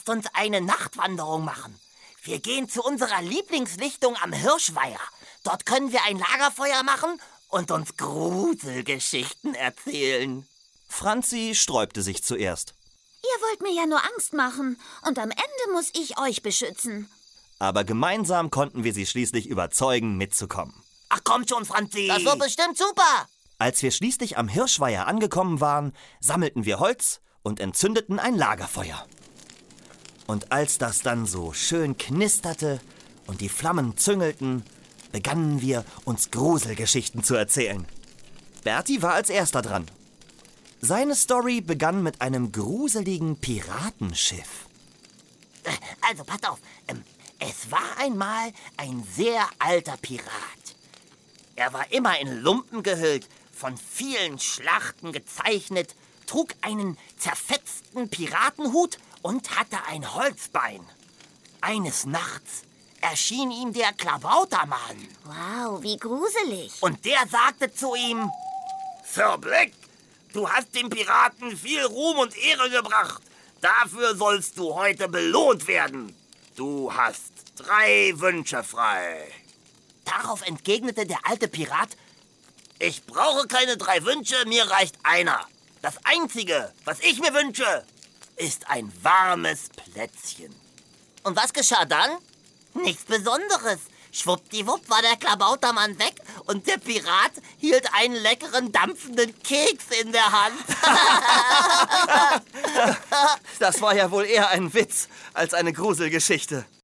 Lasst uns eine Nachtwanderung machen. Wir gehen zu unserer Lieblingslichtung am Hirschweiher. Dort können wir ein Lagerfeuer machen und uns Gruselgeschichten erzählen. Franzi sträubte sich zuerst. Ihr wollt mir ja nur Angst machen. Und am Ende muss ich euch beschützen. Aber gemeinsam konnten wir sie schließlich überzeugen, mitzukommen. Ach komm schon, Franzi. Das wird bestimmt super. Als wir schließlich am Hirschweiher angekommen waren, sammelten wir Holz und entzündeten ein Lagerfeuer. Und als das dann so schön knisterte und die Flammen züngelten, begannen wir, uns Gruselgeschichten zu erzählen. Berti war als erster dran. Seine Story begann mit einem gruseligen Piratenschiff. Also, passt auf. Es war einmal ein sehr alter Pirat. Er war immer in Lumpen gehüllt, von vielen Schlachten gezeichnet, trug einen zerfetzten Piratenhut und hatte ein Holzbein. Eines Nachts erschien ihm der Klabautermann. Wow, wie gruselig. Und der sagte zu ihm: Sir Black, du hast dem Piraten viel Ruhm und Ehre gebracht. Dafür sollst du heute belohnt werden. Du hast 3 Wünsche frei. Darauf entgegnete der alte Pirat: Ich brauche keine 3 Wünsche, mir reicht einer. Das Einzige, was ich mir wünsche, ist ein warmes Plätzchen. Und was geschah dann? Nichts Besonderes. Schwuppdiwupp war der Klabautermann weg und der Pirat hielt einen leckeren, dampfenden Keks in der Hand. Das war ja wohl eher ein Witz als eine Gruselgeschichte.